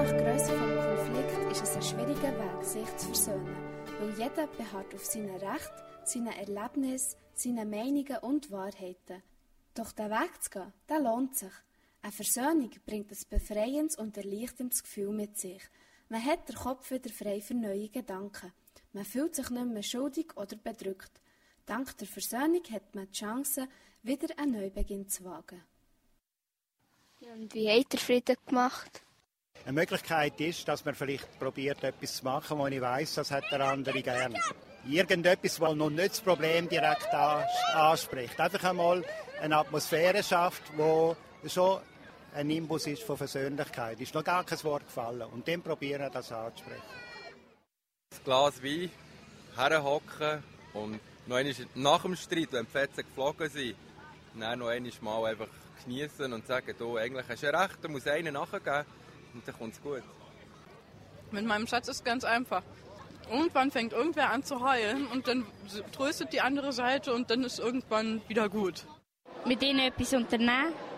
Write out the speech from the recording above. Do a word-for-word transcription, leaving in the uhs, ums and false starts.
nach Grösse des Konflikts ist es ein schwieriger Weg, sich zu versöhnen, weil jeder beharrt auf seine Rechte, seine Erlebnisse, seine Meinungen und Wahrheiten. Doch den Weg zu gehen, der lohnt sich. Eine Versöhnung bringt ein befreiendes und erleichterndes Gefühl mit sich. Man hat den Kopf wieder frei für neue Gedanken. Man fühlt sich nicht mehr schuldig oder bedrückt. Dank der Versöhnung hat man die Chance, wieder einen Neubeginn zu wagen. Und wie habt ihr Frieden gemacht? Eine Möglichkeit ist, dass man vielleicht probiert, etwas zu machen, wo ich weiss, das hat der andere gerne. Irgendetwas, das noch nicht das Problem direkt anspricht. Einfach einmal eine Atmosphäre schafft, die schon ein Nimbus ist von Versöhnlichkeit. Es ist noch gar kein Wort gefallen. Und dann probieren, das anzusprechen. Ein Glas Wein, herhocken und noch einmal nach dem Streit, wenn die Fetzen geflogen sind, dann noch einmal einfach genießen und sagen, du, eigentlich hast du recht, da muss einer nachgeben und dann kommt es gut. Mit meinem Schatz ist es ganz einfach. Irgendwann fängt irgendwer an zu heulen und dann tröstet die andere Seite und dann ist irgendwann wieder gut. Mit ihnen etwas unternehmen?